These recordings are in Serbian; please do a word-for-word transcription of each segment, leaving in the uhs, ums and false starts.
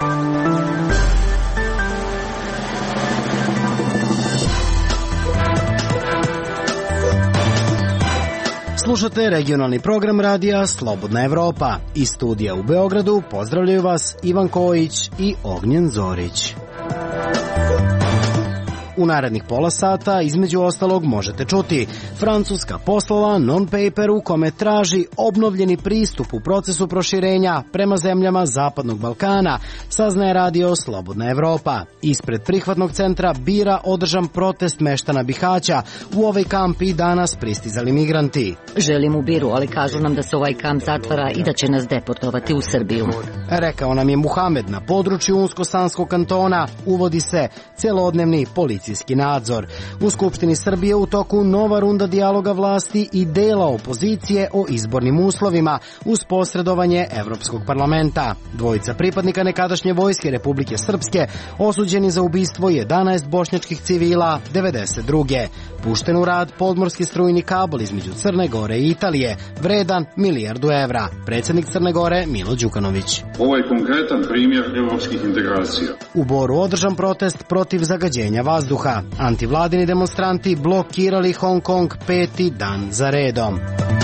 Slušate regionalni program radija Slobodna Evropa. Iz studija u Beogradu pozdravljaju vas Ivan Kojić i Ognjen Zorić. U narednih pola sata, između ostalog, možete čuti: Francuska poslala non-paper u kome traži obnovljeni pristup u procesu proširenja prema zemljama Zapadnog Balkana, saznaje radio Slobodna Evropa. Ispred prihvatnog centra Bira održan protest meštana Bihaća. U ovaj kamp i danas pristizali migranti. Želim u Biru, ali kažu nam da se ovaj kamp zatvara i da će nas deportovati u Srbiju. Rekao nam je Muhamed. Na području Unsko-Sanskog kantona uvodi se celodnevni policijski nadzor. U Skupštini Srbije u toku nova runda dijaloga vlasti i dela opozicije o izbornim uslovima uz posredovanje Evropskog parlamenta. Dvojica pripadnika nekadašnje vojske Republike Srpske osuđeni za ubistvo jedanaest bošnjačkih civila devedeset druge. Pušten u rad podmorski strujni kabel između Crne Gore i Italije, vredan milijardu evra. Predsjednik Crne Gore Milo Đukanović. Ovo je konkretan primjer evropskih integracija. U Boru održan protest protiv zagađenja vazduha. Antivladini demonstranti blokirali Hong Kong peti dan za redom.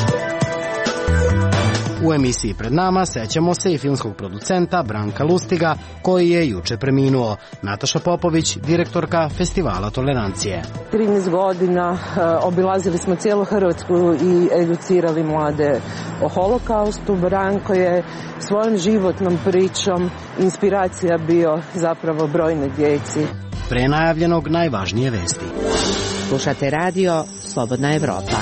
U emisiji pred nama sećamo se i filmskog producenta Branka Lustiga, koji je juče preminuo. Nataša Popović, direktorka Festivala tolerancije. trinaest godina obilazili smo cijelu Hrvatsku i educirali mlade o holokaustu. Branko je svojom životnom pričom inspiracija bio zapravo brojne djeci. Pre najavljenog najvažnije vesti. Slušate radio Slobodna Evropa.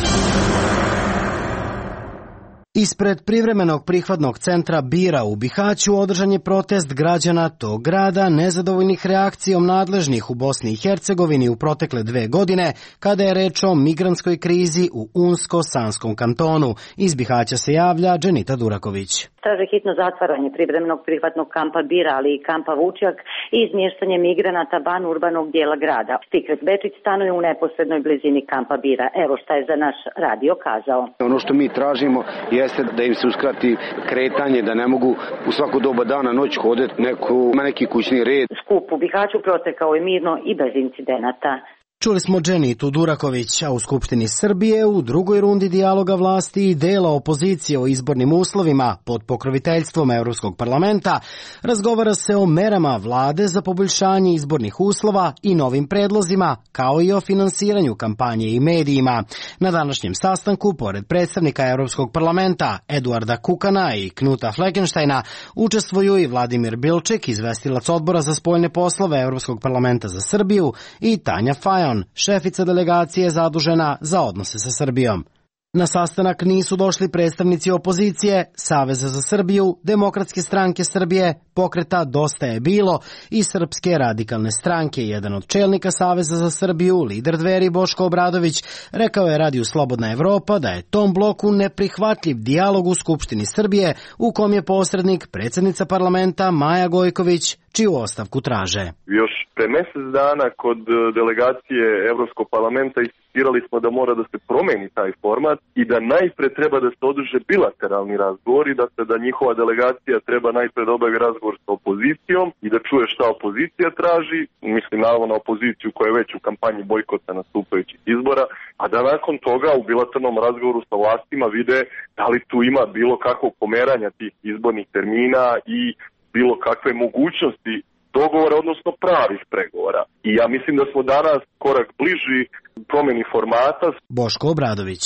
Ispred privremenog prihvatnog centra Bira u Bihaću održan je protest građana tog grada nezadovoljnih reakcijom nadležnih u Bosni i Hercegovini u protekle dve godine kada je reč o migrantskoj krizi u Unsko-Sanskom kantonu. Iz Bihaća se javlja Dženita Duraković. Traže hitno zatvaranje privremenog prihvatnog kampa Bira, ali i kampa Vučjak i izmještanje migranata van urbanog dijela grada. Fikret Bečić stanuje u neposrednoj blizini kampa Bira. Evo šta je za naš radio kazao. Ono što mi tražimo jeste da im se uskrati kretanje, da ne mogu u svako doba dana noć hodati neko, neki kućni red. Skup u Bihaću protekao je mirno i bez incidenata. Čuli smo Dženitu Duraković, a u Skupštini Srbije u drugoj rundi dijaloga vlasti i dela opozicije o izbornim uslovima pod pokroviteljstvom Evropskog parlamenta razgovara se o merama vlade za poboljšanje izbornih uslova i novim predlozima, kao i o finansiranju kampanje i medijima. Na današnjem sastanku, pored predstavnika Evropskog parlamenta Eduarda Kukana i Knuta Fleckensteina, učestvuju i Vladimir Bilček, izvestilac odbora za spoljne poslove Evropskog parlamenta za Srbiju, i Tanja Fajon, šefica delegacije zadužena za odnose sa Srbijom. Na sastanak nisu došli predstavnici opozicije, Saveza za Srbiju, Demokratske stranke Srbije, pokreta Dosta je bilo i Srpske radikalne stranke. Jedan od čelnika Saveza za Srbiju, lider Dveri Boško Obradović, rekao je radiju Slobodna Evropa da je tom bloku neprihvatljiv dijalog u Skupštini Srbije u kom je posrednik predsjednica parlamenta Maja Gojković, čiju ostavku traže. Još pre mjesec dana kod delegacije Evropskog parlamenta insistirali smo da mora da se promeni taj format i da najpre treba da se održe bilateralni razgovori, da se da njihova delegacija treba najpre da obavi razgovor sa opozicijom i da čuje šta opozicija traži, mislim naravno na opoziciju koja je već u kampanji bojkota nastupajućih izbora, a da nakon toga u bilateralnom razgovoru sa vlastima vide da li tu ima bilo kakvog pomeranja tih izbornih termina i bilo kakve mogućnosti dogovora, odnosno pravih pregovora. I ja mislim da smo danas korak bliži promjeni formata. Boško Obradović.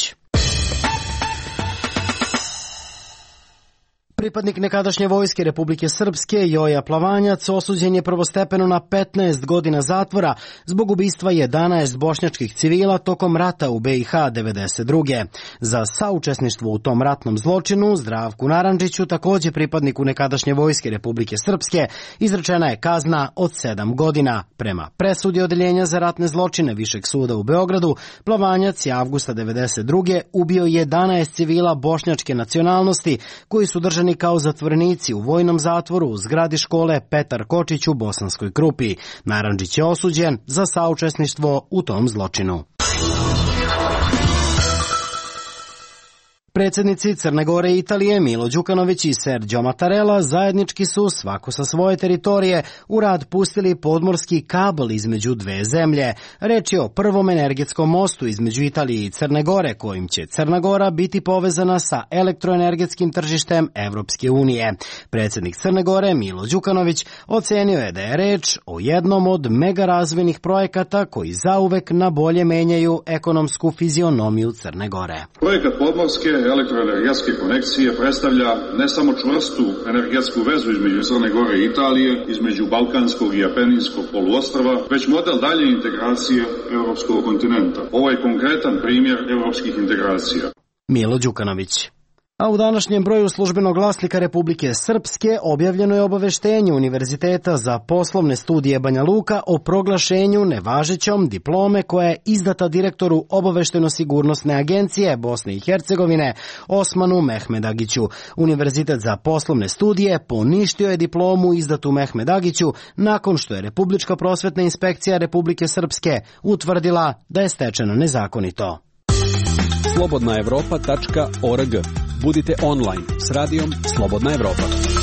Pripadnik nekadašnje vojske Republike Srpske Joja Plavanjac osuđen je prvostepeno na petnaest godina zatvora zbog ubistva jedanaest bošnjačkih civila tokom rata u B i H devedeset druge. Za saučesništvo u tom ratnom zločinu Zdravku Narandžiću, također pripadniku nekadašnje vojske Republike Srpske, izrečena je kazna od sedam godina. Prema presudi Odeljenja za ratne zločine Višeg suda u Beogradu, Plavanjac je avgusta devedeset druge ubio jedanaest civila bošnjačke nacionalnosti koji su držani kao zatvorenici u vojnom zatvoru u zgradi škole Petar Kočić u Bosanskoj Krupi. Narandžić je osuđen za saučesništvo u tom zločinu. Predsjednici Crne Gore i Italije Milo Đukanović i Sergio Mattarella zajednički su, svako sa svoje teritorije, u rad pustili podmorski kabel između dve zemlje. Reč je o prvom energetskom mostu između Italije i Crne Gore, kojim će Crna Gora biti povezana sa elektroenergetskim tržištem Evropske unije. Predsjednik Crne Gore Milo Đukanović ocenio je da je reč o jednom od mega razvojnih projekata koji zauvek na bolje menjaju ekonomsku fizionomiju Crne Gore. Projekat podmorske elektroenergetske konekcije predstavlja ne samo čvrstu energetsku vezu između Crne Gore i Italije, između Balkanskog i Apeninskog poluostrva, već model dalje integracije evropskog kontinenta. Ovo je konkretan primjer evropskih integracija. Milo Đukanović. A u današnjem broju Službenog glasnika Republike Srpske objavljeno je obaveštenje Univerziteta za poslovne studije Banja Luka o proglašenju nevažećom diplome koja je izdata direktoru Obaveštajno-sigurnosne agencije Bosne i Hercegovine Osmanu Mehmedagiću. Univerzitet za poslovne studije poništio je diplomu izdatu Mehmedagiću nakon što je Republička prosvetna inspekcija Republike Srpske utvrdila da je stečena nezakonito. slobodna evropa tačka org. Budite online s radijom Slobodna Evropa.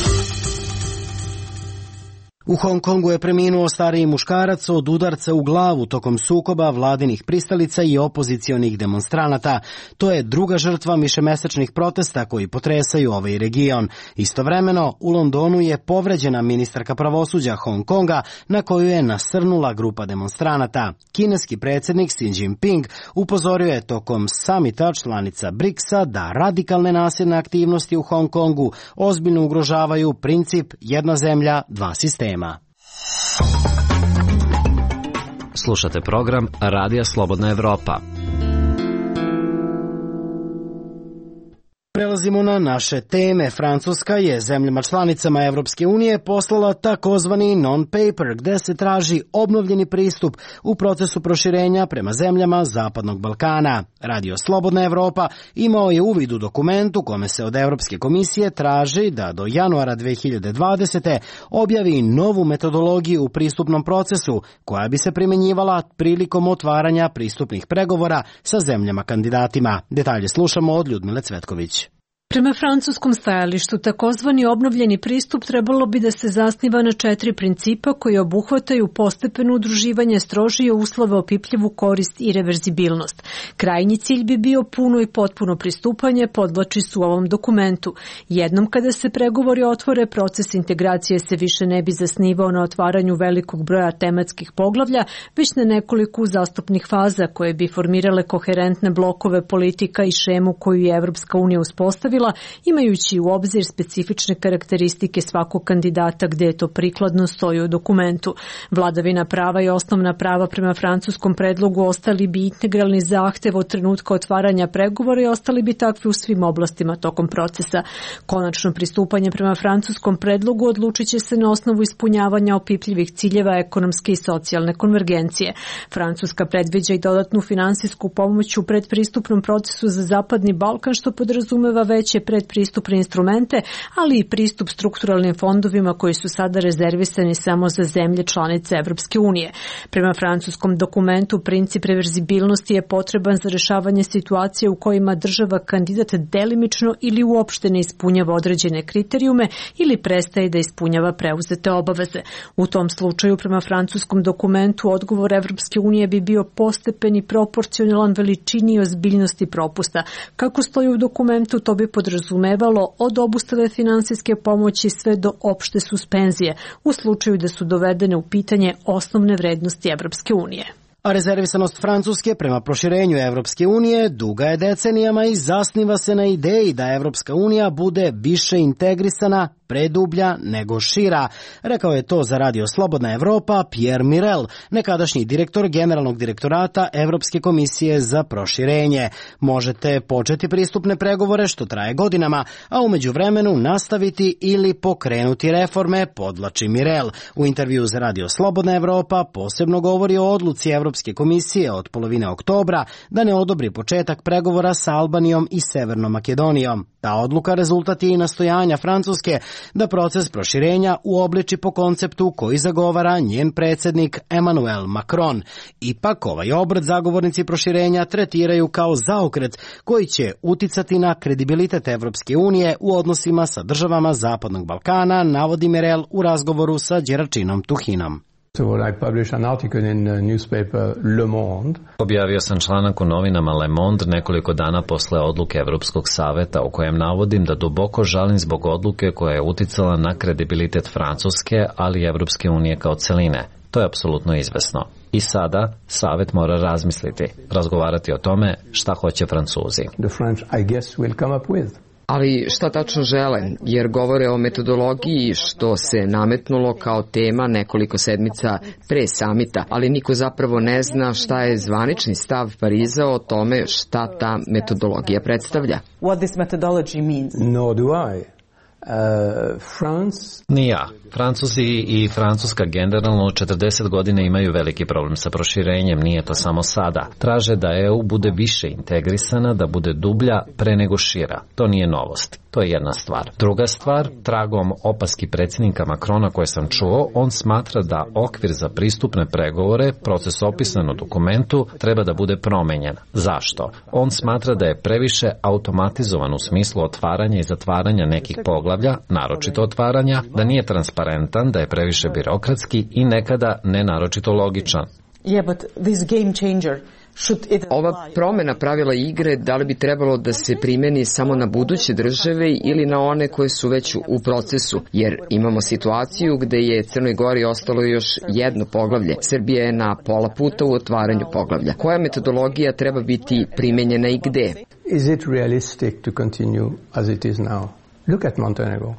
U Hong Kongu je preminuo stariji muškarac od udarca u glavu tokom sukoba vladinih pristalica i opozicionih demonstranata. To je druga žrtva višemesečnih protesta koji potresaju ovaj region. Istovremeno, u Londonu je povređena ministarka pravosuđa Hong Konga na koju je nasrnula grupa demonstranata. Kineski predsjednik Xi Jinping upozorio je tokom samita članica briksa da radikalne nasilne aktivnosti u Hong Kongu ozbiljno ugrožavaju princip jedna zemlja, dva sistema. Slušate program Radija Slobodna Evropa. Prelazimo na naše teme. Francuska je zemljama članicama Evropske unije poslala takozvani non-paper gde se traži obnovljeni pristup u procesu proširenja prema zemljama Zapadnog Balkana. Radio Slobodna Evropa imao je uvid u dokumentu kome se od Evropske komisije traži da do januara dve hiljade dvadesete. objavi novu metodologiju u pristupnom procesu koja bi se primjenjivala prilikom otvaranja pristupnih pregovora sa zemljama kandidatima. Detalje slušamo od Ljudmile Cvetković. Prema francuskom stajalištu, takozvani obnovljeni pristup trebalo bi da se zasniva na četiri principa koji obuhvataju postepeno udruživanje, strožije uslove, opipljivu korist i reverzibilnost. Krajnji cilj bi bio puno i potpuno pristupanje, podvlači su u ovom dokumentu. Jednom kada se pregovori otvore, proces integracije se više ne bi zasnivao na otvaranju velikog broja tematskih poglavlja, već na nekoliko uzastopnih faza koje bi formirale koherentne blokove politika i šemu koju je Evropska unija uspostavila, imajući u obzir specifične karakteristike svakog kandidata gde je to prikladno stoji u dokumentu. Vladavina prava i osnovna prava prema francuskom predlogu ostali bi integralni zahtev od trenutka otvaranja pregovora i ostali bi takvi u svim oblastima tokom procesa. Konačno pristupanje prema francuskom predlogu odlučit će se na osnovu ispunjavanja opipljivih ciljeva ekonomske i socijalne konvergencije. Francuska predviđa i dodatnu finansijsku pomoć u predpristupnom procesu za Zapadni Balkan, što podrazumeva već predpristupne instrumente, ali i pristup strukturalnim fondovima koji su sada rezervisani samo za zemlje članice Evropske unije. Prema francuskom dokumentu, princip reverzibilnosti je potreban za rešavanje situacije u kojima država kandidat delimično ili uopšte ne ispunjava određene kriterijume ili prestaje da ispunjava preuzete obaveze. U tom slučaju, prema francuskom dokumentu, odgovor Evropske unije bi bio postepen i proporcionalan veličini i ozbiljnosti propusta. Kako stoji u dokumentu, to bi podrazumevalo od obustave finansijske pomoći sve do opšte suspenzije u slučaju da su dovedene u pitanje osnovne vrednosti Evropske unije. A rezervisanost Francuske prema proširenju Evropske unije duga je decenijama i zasniva se na ideji da Evropska unija bude više integrisana, predublja nego šira. Rekao je to za Radio Slobodna Evropa Pierre Mirel, nekadašnji direktor Generalnog direktorata Evropske komisije za proširenje. Možete početi pristupne pregovore što traje godinama, a umeđu vremenu nastaviti ili pokrenuti reforme, podvlači Mirel. U intervju za Radio Slobodna Evropa posebno govori o odluci Evropske komisije od polovine oktobra da ne odobri početak pregovora sa Albanijom i Severnom Makedonijom. Ta odluka rezultat je i nastojanja Francuske da proces proširenja uobliči po konceptu koji zagovara njen predsjednik Emmanuel Macron. Ipak ovaj obrt zagovornici proširenja tretiraju kao zaokret koji će uticati na kredibilitet Evropske unije u odnosima sa državama Zapadnog Balkana, navodi Merel u razgovoru sa Đeračinom Tuhinom. Objavio sam članak u novinama Le Monde nekoliko dana posle odluke Evropskog saveta u kojem navodim da duboko žalim zbog odluke koja je uticala na kredibilitet Francuske, ali i Evropske unije kao celine. To je apsolutno izvesno. I sada Savet mora razmisliti, razgovarati o tome šta hoće Francuzi. Ali šta tačno žele, jer govore o metodologiji što se nametnulo kao tema nekoliko sedmica pre samita, ali niko zapravo ne zna šta je zvanični stav Pariza o tome šta ta metodologija predstavlja. What this methodology means? Nor do I. Uh, France... Ni ja. Francuzi i Francuska generalno četrdeset godina imaju veliki problem sa proširenjem, nije to samo sada. Traže da E U bude više integrisana, da bude dublja pre nego šira. To nije novost. To je jedna stvar. Druga stvar, tragom opaski predsjednika Macrona koje sam čuo, on smatra da okvir za pristupne pregovore, proces opisan u dokumentu, treba da bude promenjen. Zašto? On smatra da je previše automatizovan u smislu otvaranja i zatvaranja nekih poglavlja, naročito otvaranja, da nije transparentan, da je previše birokratski i nekada ne naročito logičan. Yeah, but this game changer Ova promjena pravila igre da li bi trebalo da se primeni samo na buduće države ili na one koje su već u procesu, jer imamo situaciju gde je Crnoj Gori ostalo još jedno poglavlje. Srbija je na pola puta u otvaranju poglavlja. Koja metodologija treba biti primenjena i gde? Is it realistic to continue as it is now? Look at Montenegro.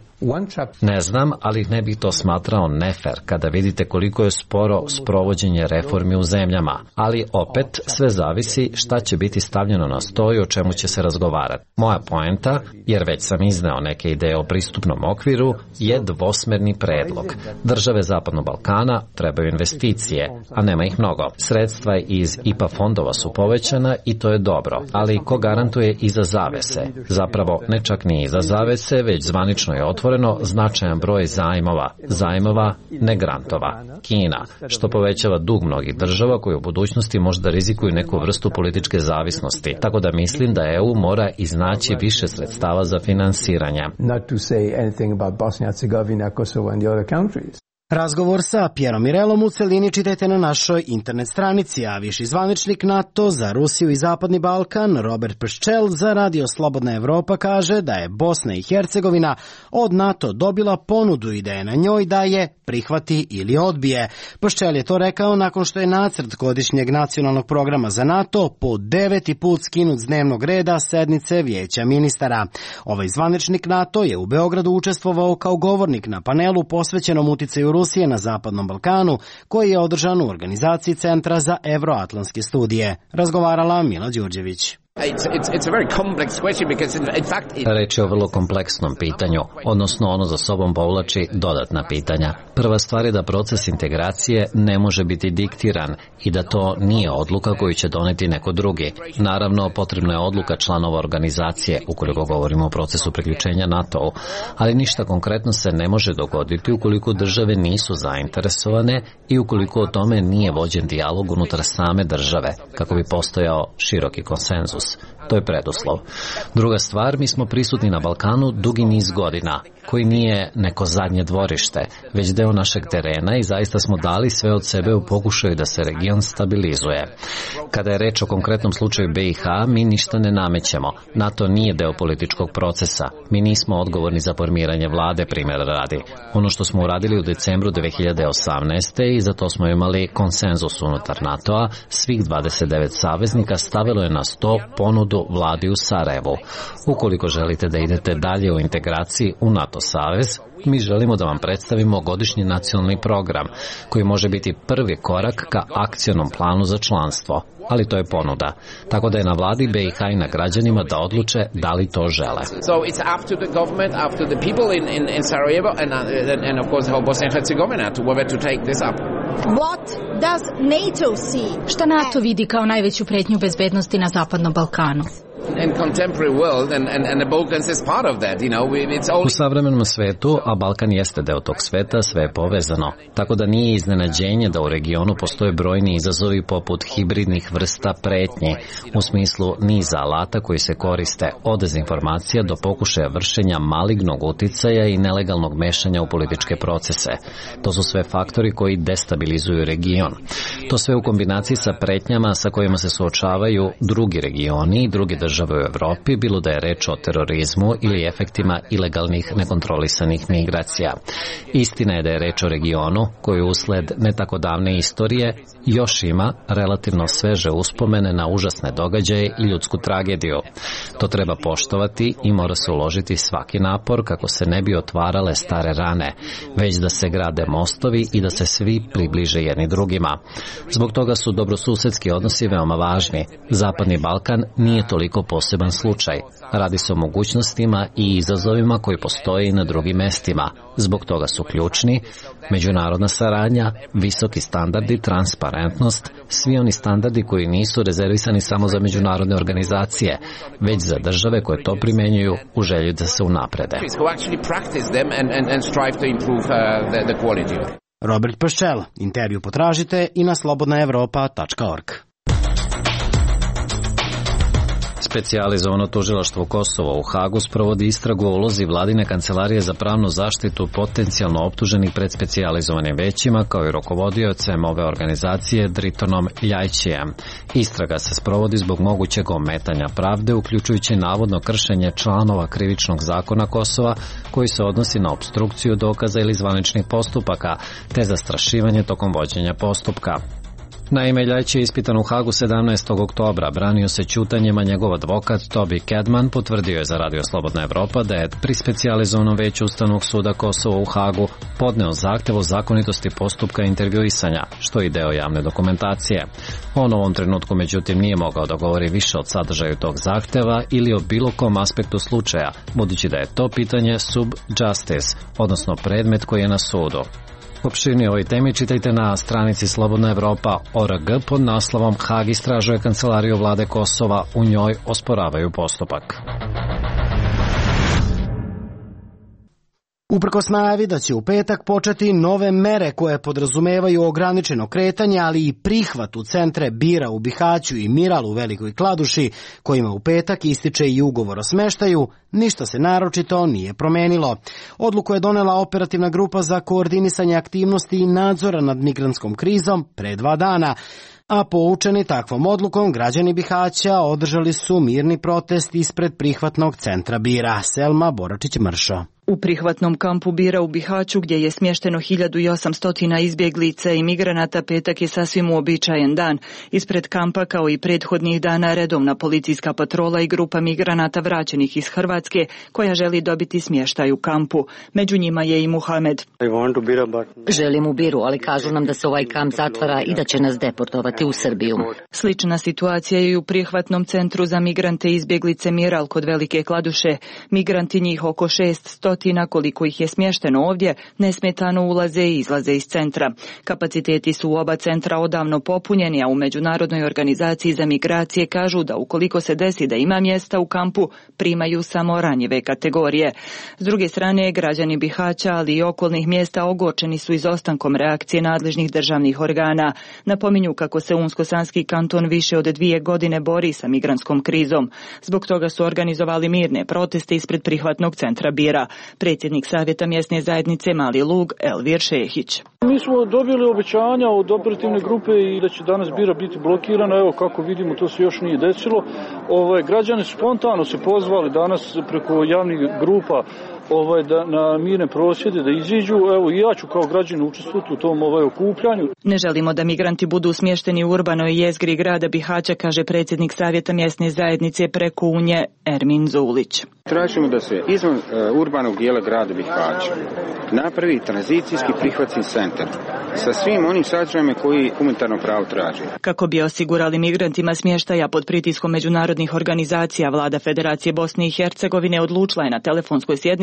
Ne znam, ali ne bih to smatrao nefer kada vidite koliko je sporo sprovođenje reformi u zemljama. Ali opet sve zavisi šta će biti stavljeno na sto i o čemu će se razgovarati. Moja poenta, jer već sam izneo neke ideje o pristupnom okviru, je dvosmerni predlog. Države Zapadnog Balkana trebaju investicije, a nema ih mnogo. Sredstva iz I P A fondova su povećana i to je dobro, ali ko garantuje iza zavese? Zapravo ne čak ni iza zavese, već zvanično je otvoreno značajan broj zajmova, zajmova, ne grantova. Kina, što povećava dug mnogih država koji u budućnosti možda rizikuju neku vrstu političke zavisnosti. Tako da mislim da E U mora iznaći više sredstava za finansiranje. Not to say anything about Bosnia and Herzegovina, Kosovo and the other countries. Razgovor sa Pierom Mirelom u celini čitajte na našoj internet stranici, a viši zvaničnik NATO za Rusiju i Zapadni Balkan, Robert Pščel, za Radio Slobodna Evropa kaže da je Bosna i Hercegovina od NATO dobila ponudu i da je na njoj da je prihvati ili odbije. Pščel je to rekao nakon što je nacrt godišnjeg nacionalnog programa za NATO po deveti put skinut s dnevnog reda sednice Vijeća ministara. Ovaj zvaničnik NATO je u Beogradu učestvovao kao govornik na panelu posvećenom uticaju Rusije na Zapadnom Balkanu, koji je održan u organizaciji Centra za evroatlantske studije. Razgovarala Mila Đurđević. It's, it's, it's a very complex question because in, in fact it... Reč je o vrlo kompleksnom pitanju, odnosno ono za sobom povlači dodatna pitanja. Prva stvar je da proces integracije ne može biti diktiran i da to nije odluka koju će doneti neko drugi. Naravno, potrebna je odluka članova organizacije ukoliko govorimo o procesu priključenja NATO-u, ali ništa konkretno se ne može dogoditi ukoliko države nisu zainteresovane i ukoliko o tome nije vođen dijalog unutar same države, kako bi postojao široki konsenzus. To je preduslov. Druga stvar, mi smo prisutni na Balkanu dugi niz godina, koji nije neko zadnje dvorište, već deo našeg terena i zaista smo dali sve od sebe u pokušaju da se region stabilizuje. Kada je reč o konkretnom slučaju B i H, mi ništa ne namećemo. NATO nije deo političkog procesa. Mi nismo odgovorni za formiranje vlade, primjera radi. Ono što smo uradili u decembru dve hiljade osamnaeste. i za to smo imali konsenzus unutar NATO-a, svih dvadeset devet saveznika stavilo je na sto ponudu vladi u Sarajevu. Ukoliko želite da idete dalje u integraciji u NATO savez, mi želimo da vam predstavimo godišnji nacionalni program, koji može biti prvi korak ka akcionom planu za članstvo. Ali to je ponuda. Tako da je na vladi B i H i na građanima da odluče da li to žele. So it's up to the government, up to the people in, in, in Sarajevo and, uh, and of course how Bosnia and Herzegovina to whether to take this up. What does NATO see? Šta NATO vidi kao najveću pretnju bezbednosti na Zapadnom Balkanu? In contemporary world and, and, and the Balkans is part of that, you know, it's all... U savremenom svetu, a Balkan jeste deo tog sveta, sve je povezano, tako da nije iznenađenje da u regionu postoje brojni izazovi poput hibridnih vrsta pretnje, u smislu niza alata koji se koriste od dezinformacija do pokušaja vršenja malignog uticaja i nelegalnog mešanja u političke procese. To su sve faktori koji destabilizuju region. To sve u kombinaciji sa pretnjama sa kojima se suočavaju drugi regioni i druge države u Evropi, bilo da je reč o terorizmu ili efektima ilegalnih nekontrolisanih migracija. Istina je da je reč o regionu koji usled ne tako davne istorije još ima relativno sveže uspomene na užasne događaje i ljudsku tragediju. To treba poštovati i mora se uložiti svaki napor kako se ne bi otvarale stare rane, već da se grade mostovi i da se svi približe jedni drugima. Zbog toga su dobrosusedski odnosi veoma važni. Zapadni Balkan nije toliko poseban slučaj. Radi se o mogućnostima i izazovima koji postoje i na drugim mestima. Zbog toga su ključni međunarodna saradnja, visoki standardi, transparentnost, svi oni standardi koji nisu rezervisani samo za međunarodne organizacije, već za države koje to primenjuju u želji da se unaprede. Robert Paščel, intervju potražite i na slobodna evropa tačka org. Specijalizovano tužilaštvo Kosova u Hagu sprovodi istragu o ulozi vladine kancelarije za pravnu zaštitu potencijalno optuženih pred specijalizovanim većima kao i rukovodiocem ove organizacije Dritonom Ljajićijem. Istraga se sprovodi zbog mogućeg ometanja pravde, uključujući navodno kršenje članova krivičnog zakona Kosova koji se odnosi na opstrukciju dokaza ili zvaničnih postupaka, te zastrašivanje tokom vođenja postupka. Naime, Ljajić je ispitan u Hagu sedamnaestog oktobra, branio se ćutanjem, a njegov advokat Toby Kedman potvrdio je za Radio Slobodna Evropa da je pri specijalizovanom veću Ustavnog suda Kosova u Hagu podneo zahtev o zakonitosti postupka intervjuisanja, što je deo javne dokumentacije. On u ovom trenutku, međutim, nije mogao da govori više od sadržaju tog zahteva ili o bilo kom aspektu slučaja, budući da je to pitanje sub justice, odnosno predmet koji je na sudu. Opširnije ovoj temi čitajte na stranici Slobodna Evropa org pod naslovom Hag istražuje kancelariju vlade Kosova, u njoj osporavaju postupak. Uprkos najavi da će u petak početi nove mere koje podrazumevaju ograničeno kretanje, ali i prihvat u centre Bira u Bihaću i Miral u Velikoj Kladuši, kojima u petak ističe i ugovor o smeštaju, ništa se naročito nije promenilo. Odluku je donela operativna grupa za koordinisanje aktivnosti i nadzora nad migrantskom krizom pre dva dana, a poučeni takvom odlukom građani Bihaća održali su mirni protest ispred prihvatnog centra Bira. Selma Boračić-Mršo. U prihvatnom kampu Bira u Bihaću, gdje je smješteno hiljadu osamsto izbjeglica i migranata, petak je sasvim uobičajen dan. Ispred kampa, kao i prethodnih dana, redovna policijska patrola i grupa migranata vraćenih iz Hrvatske, koja želi dobiti smještaj u kampu. Među njima je i Muhamed. Želim u Biru, ali kažu nam da se ovaj kamp zatvara i da će nas deportovati u Srbiju. Slična situacija je i u prihvatnom centru za migrante i izbjeglice Miral kod Velike Kladuše. Migranti, njih oko šeststo, koliko ih je smješteno ovdje, nesmetano ulaze i izlaze iz centra. Kapaciteti su u oba centra odavno popunjeni, a u Međunarodnoj organizaciji za migracije kažu da ukoliko se desi da ima mjesta u kampu, primaju samo ranjive kategorije. S druge strane, građani Bihaća, ali i okolnih mjesta ogorčeni su izostankom reakcije nadležnih državnih organa. Napominju kako se Unsko-Sanski kanton više od dvije godine bori sa migrantskom krizom. Zbog toga su organizovali mirne proteste ispred prihvatnog centra Bira. Predsjednik Savjeta mjesne zajednice Mali Lug, Elvir Šehić. Mi smo dobili obećanja od operativne grupe i da će danas Bira biti blokirana. Evo kako vidimo, to se još nije desilo. Ovaj, građani spontano se pozvali danas preko javnih grupa ovaj, da, na mirne prosvjede da iziđu. Evo i ja ću kao građanin učestvovati u tom ovaj, okupljanju. Ne želimo da migranti budu smješteni u urbanoj jezgri grada Bihaća, kaže predsjednik Savjeta mjesne zajednice preko Unje Ermin Zulić. Tražimo da se izvan uh, urbanog dijela grada Bihaća napravi tranzicijski prihvatni centar sa svim onim sadržajima koji humanitarno pravo traži. Kako bi osigurali migrantima smještaja pod pritiskom međunarodnih organizacija, vlada Federacije Bosne i Hercegovine odlučila je na telefonskoj sjednici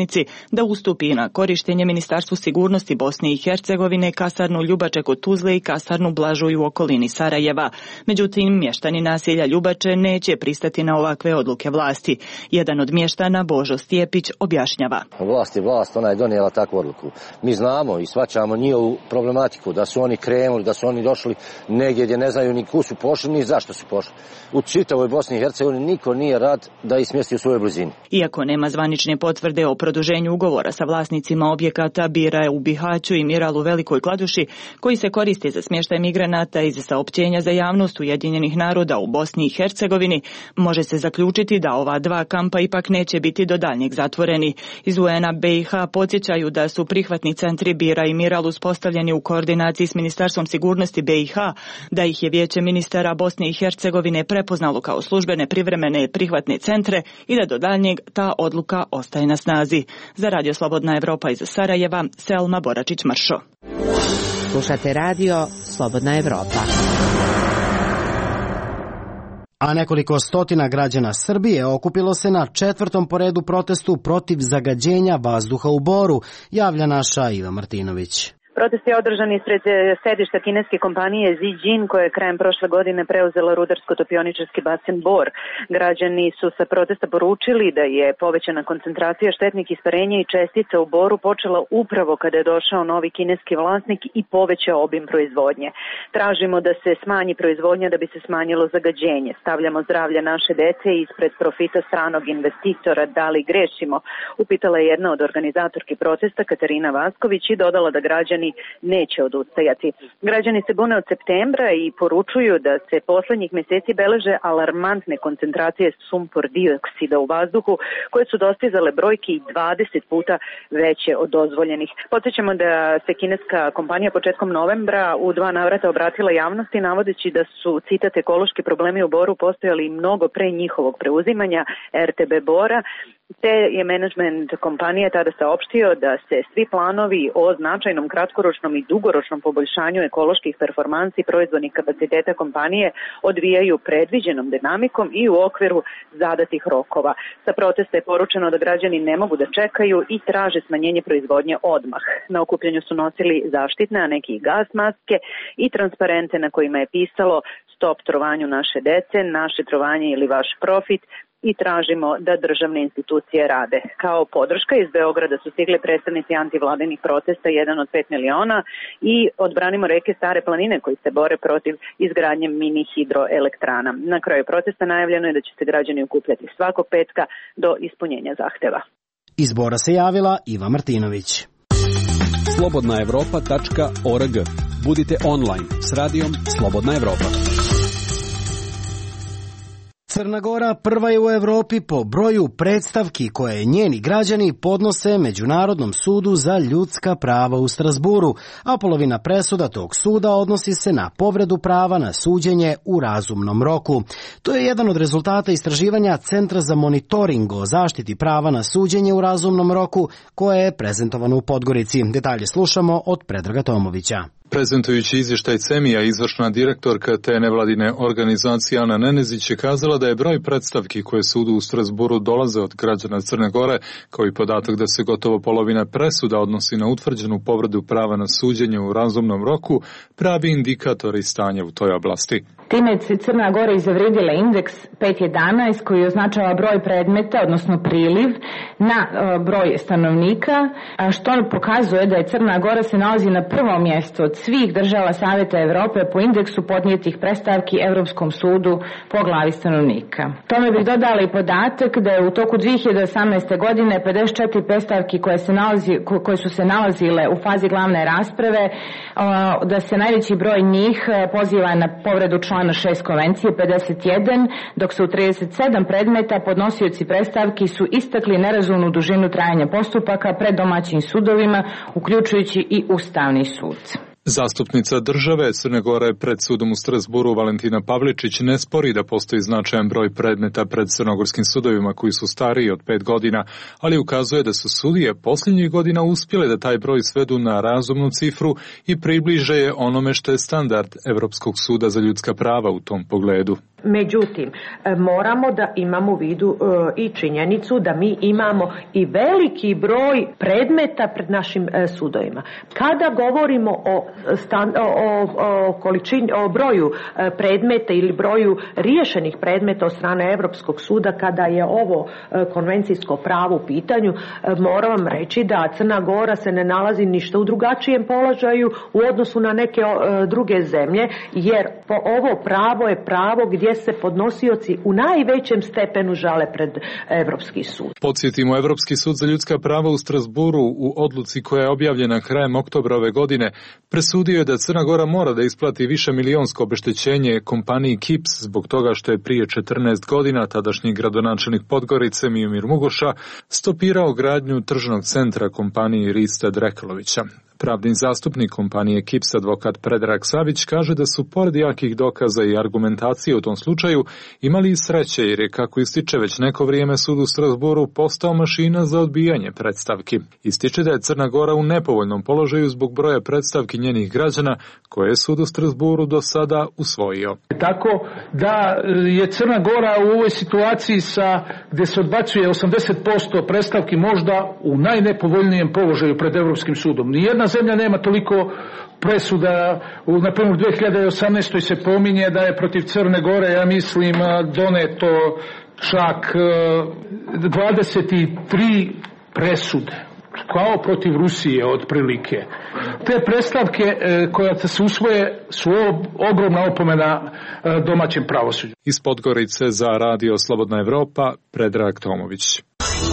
Srebrenici da ustupi na korištenje Ministarstvu sigurnosti Bosne i Hercegovine kasarnu Ljubače kod Tuzle i kasarnu Blažuj u okolini Sarajeva. Međutim, mještani naselja Ljubače neće pristati na ovakve odluke vlasti. Jedan od mještana, Božo Stjepić, objašnjava. Vlast je vlast, ona je donijela takvu odluku. Mi znamo i shvaćamo njihovu problematiku, da su oni krenuli, da su oni došli negdje gdje ne znaju ni kud su pošli, ni zašto su pošli. U čitavoj Bosni i Hercegovini niko nije rad da ih smjesti u svojoj blizini. Iako nema zvanične potvrde o produženju ugovora sa vlasnicima objekata Bira u Bihaću i Miral u Velikoj Kladuši, koji se koriste za smještaj migranata iz saopćenja za javnost Ujedinjenih naroda u Bosni i Hercegovini, može se zaključiti da ova dva kampa ipak neće biti do daljnjeg zatvoreni. Iz U N-a B i H podsjećaju da su prihvatni centri Bira i Miral uspostavljeni u koordinaciji s Ministarstvom sigurnosti B i H, da ih je Vijeće ministara Bosne i Hercegovine prepoznalo kao službene privremene prihvatne centre i da do daljnjeg ta odluka ostaje na snazi. Za Radio Slobodna Evropa iz Sarajeva, Selma Boračić-Mršo. Slušate radio Slobodna Evropa. A nekoliko stotina građana Srbije okupilo se na četvrtom po redu protestu protiv zagađenja vazduha u Boru, javlja naša Iva Martinović. Protest je održan ispred sedišta kineske kompanije Zijin, koja je krajem prošle godine preuzela rudarsko-topioničarski basen Bor. Građani su sa protesta poručili da je povećana koncentracija štetnih isparenja i čestica u Boru počela upravo kada je došao novi kineski vlasnik i povećao obim proizvodnje. Tražimo da se smanji proizvodnja da bi se smanjilo zagađenje. Stavljamo zdravlje naše dece ispred profita stranog investitora. Da li grešimo? Upitala je jedna od organizatorki protesta, Katarina Vasković, i dodala da građani neće odustajati. Građani se bune od septembra i poručuju da se poslednjih mjeseci beleže alarmantne koncentracije sumpor dioksida u vazduhu, koje su dostizale brojke i dvadeset puta veće od dozvoljenih. Podsjećamo da se kineska kompanija početkom novembra u dva navrata obratila javnosti navodeći da su, citat, ekološki problemi u Boru postojali mnogo pre njihovog preuzimanja R T B Bora, te je menadžment kompanije tada saopštio da se svi planovi o značajnom kratkoročnom i dugoročnom poboljšanju ekoloških performansi proizvodnih kapaciteta kompanije odvijaju predviđenom dinamikom i u okviru zadatih rokova. Sa protesta je poručeno da građani ne mogu da čekaju i traže smanjenje proizvodnje odmah. Na okupljanju su nosili zaštitne, a neki i gas maske i transparente na kojima je pisalo stop trovanju naše dece, naše trovanje ili vaš profit, i tražimo da državne institucije rade. Kao podrška iz Beograda su stigli predstavnici antivladinih protesta, jedan od pet miliona, i Odbranimo reke Stare planine, koji se bore protiv izgradnje mini hidroelektrana. Na kraju protesta najavljeno je da će se građani okupljati svakog petka do ispunjenja zahteva. Iz Bora se javila Iva Martinović. slobodna evropa tačka org. Budite online s radijom Slobodna Evropa. Crna Gora prva je u Evropi po broju predstavki koje njeni građani podnose Međunarodnom sudu za ljudska prava u Strasburu, a polovina presuda tog suda odnosi se na povredu prava na suđenje u razumnom roku. To je jedan od rezultata istraživanja Centra za monitoring o zaštiti prava na suđenje u razumnom roku, koje je prezentovano u Podgorici. Detalje slušamo od Predraga Tomovića. Prezentujući izvještaj CEMIA, izvršna direktorka te nevladine organizacije Ana Nenezić je kazala da je broj predstavki koje sudu u Strasburu dolaze od građana Crne Gore, kao i podatak da se gotovo polovina presuda odnosi na utvrđenu povredu prava na suđenje u razumnom roku, pravi indikatori stanja u toj oblasti. Time je Crna Gora izavredila indeks pet jedanaest koji označava broj predmeta, odnosno priliv na broj stanovnika, što pokazuje da je Crna Gora se nalazi na prvom mjestu od svih država Saveta Evrope po indeksu podnijetih predstavki Evropskom sudu po glavi stanovnika. Tome bih dodala i podatak da je u toku dvije hiljade osamnaeste. godine pedeset četiri predstavki koje, se nalazi, koje su se nalazile u fazi glavne rasprave, da se najveći broj njih poziva na povredu člana šest konvencije, pedeset jedan, dok se u trideset sedam predmeta podnosioci predstavki su istakli nerazumnu dužinu trajanja postupaka pred domaćim sudovima, uključujući i Ustavni sud. Zastupnica države Crne Gore pred sudom u Strasburu Valentina Pavličić ne spori da postoji značajan broj predmeta pred crnogorskim sudovima koji su stariji od pet godina, ali ukazuje da su sudije posljednjih godina uspjele da taj broj svedu na razumnu cifru i približe je onome što je standard Evropskog suda za ljudska prava u tom pogledu. Međutim, moramo da imamo u vidu i činjenicu da mi imamo i veliki broj predmeta pred našim sudovima. Kada govorimo o, stan, o, o, količini, o broju predmeta ili broju riješenih predmeta od strane Europskog suda, kada je ovo konvencijsko pravo u pitanju, moram vam reći da Crna Gora se ne nalazi ništa u drugačijem položaju u odnosu na neke druge zemlje, jer po ovo pravo je pravo gdje se podnosioci u najvećem stepenu žale pred Evropski sud. Podsjetimo, Evropski sud za ljudska prava u Strasburu u odluci koja je objavljena krajem oktobra ove godine presudio je da Crna Gora mora da isplati više milionsko obeštećenje kompaniji Kips zbog toga što je prije četrnaest godina tadašnji gradonačelnik Podgorice Miomir Mugoša stopirao gradnju tržnog centra kompaniji Rista Drekalovića. Pravni zastupnik kompanije Kips, advokat Predrag Savić, kaže da su pored jakih dokaza i argumentacije u tom slučaju imali i sreće, jer je, kako ističe, već neko vrijeme sud u Strasburu postao mašina za odbijanje predstavki. Ističe da je Crna Gora u nepovoljnom položaju zbog broja predstavki njenih građana koje je sud u Strasburu do sada usvojio. Tako da je Crna Gora u ovoj situaciji sa, gdje se odbacuje osamdeset posto predstavki, možda u najnepovoljnijem položaju pred Evropskim sudom. Nijedna zemlja nema toliko presuda. Na primjer, u dvije hiljade osamnaestoj se pominje da je protiv Crne Gore, ja mislim, doneto čak dvadeset tri presude, kao protiv Rusije otprilike. Te predstavke koje se usvoje su ogromna opomena domaćem pravosuđu. Iz Podgorice za Radio Slobodna Evropa, Predrag Tomović.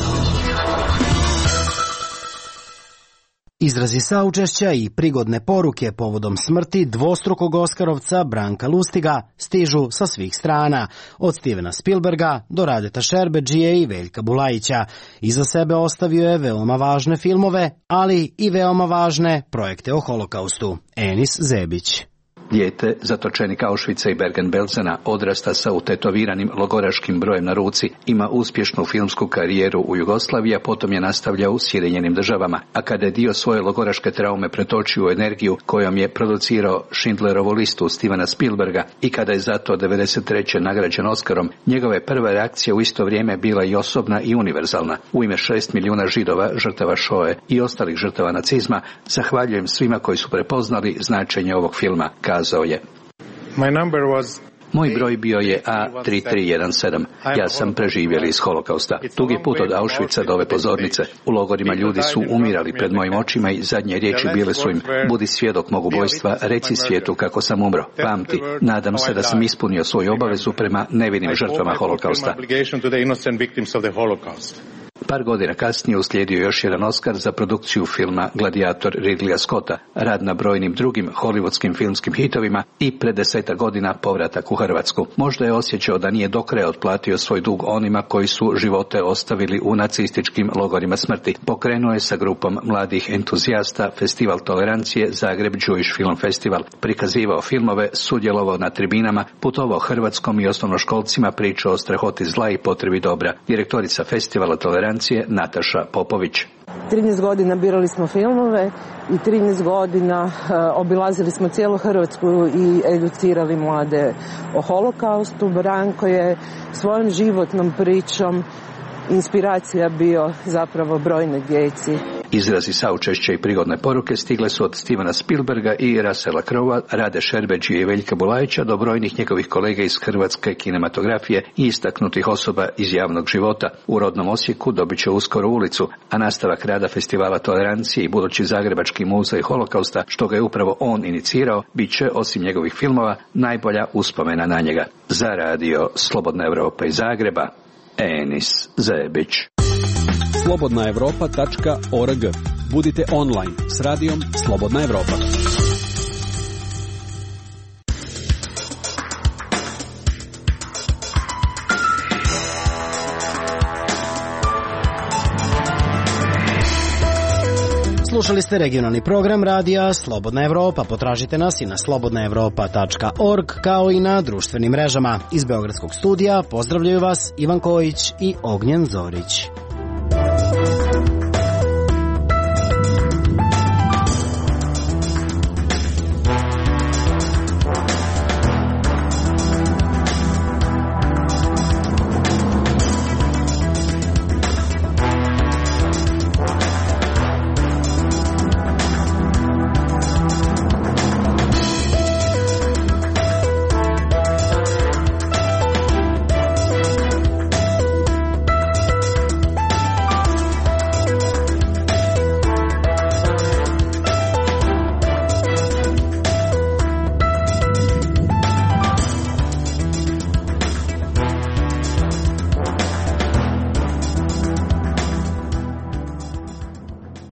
Izrazi saučešća i prigodne poruke povodom smrti dvostrukog Oskarovca Branka Lustiga stižu sa svih strana, od Stevena Spielberga do Radeta Šerbedžije i Veljka Bulajića. Iza sebe ostavio je veoma važne filmove, ali i veoma važne projekte o holokaustu. Enis Zebić. Dijete, zatočenik Auschwitza i Bergen-Belsena, odrasta sa utetoviranim logoraškim brojem na ruci, ima uspješnu filmsku karijeru u Jugoslaviji, a potom je nastavljao u Sjedinjenim državama. A kada je dio svoje logoraške traume pretočio u energiju kojom je producirao Schindlerovu listu Stevena Spielberga i kada je zato devedeset treće nagrađen Oskarom, njegove prve reakcije u isto vrijeme bila i osobna i univerzalna. U ime šest milijuna Židova, žrtava Šoe i ostalih žrtava nacizma, zahvaljujem svima koji su prepoznali značenje ovog filma, kazao je. My number was Moj broj bio je A tri tri jedan sedam. Ja sam preživjeli iz holokausta. Dugi put od Auschwitza do ove pozornice. U logorima ljudi su umirali pred mojim očima i zadnje riječi bile su im: budi svjedok mog ubojstva, reci svijetu kako sam umro. Pamti, nadam se da sam ispunio svoju obavezu prema nevinim žrtvama holokausta. Par godina kasnije uslijedio još jedan Oskar za produkciju filma Gladiator Ridleya Scotta, rad na brojnim drugim hollywoodskim filmskim hitovima i pred desetak godina povratak u Hrvatsku. Možda je osjećao da nije do kraja otplatio svoj dug onima koji su živote ostavili u nacističkim logorima smrti. Pokrenuo je sa grupom mladih entuzijasta Festival tolerancije Zagreb Jewish Film Festival, prikazivao filmove, sudjelovao na tribinama, putovao Hrvatskom i osnovnoškolcima, pričao o strahoti zla i potrebi dobra. Direktorica Festivala tolerancije Nataša Popović. trinaest godina birali smo filmove i trinaest godina uh, obilazili smo cijelu Hrvatsku i educirali mlade o holokaustu. Branko je svojom životnom pričom inspiracija bio zapravo brojne djeci. Izrazi saučešća i prigodne poruke stigle su od Stevena Spielberga i Russella Crowe, Rade Šerbedžije i Veljka Bulajića do brojnih njegovih kolega iz hrvatske kinematografije i istaknutih osoba iz javnog života. U rodnom Osijeku dobit će uskoro ulicu, a nastavak rada Festivala tolerancije i budući Zagrebački muzej holokausta, što ga je upravo on inicirao, bit će, osim njegovih filmova, najbolja uspomena na njega. Za Radio Slobodna Evropa iz Zagreba, Enis Zebić. slobodna evropa tačka org. Budite online s radijom Slobodna Evropa. Slušali ste regionalni program radija Slobodna Evropa. Potražite nas i na slobodna evropa tačka org kao i na društvenim mrežama. Iz Beogradskog studija pozdravljaju vas Ivan Kojić i Ognjen Zorić.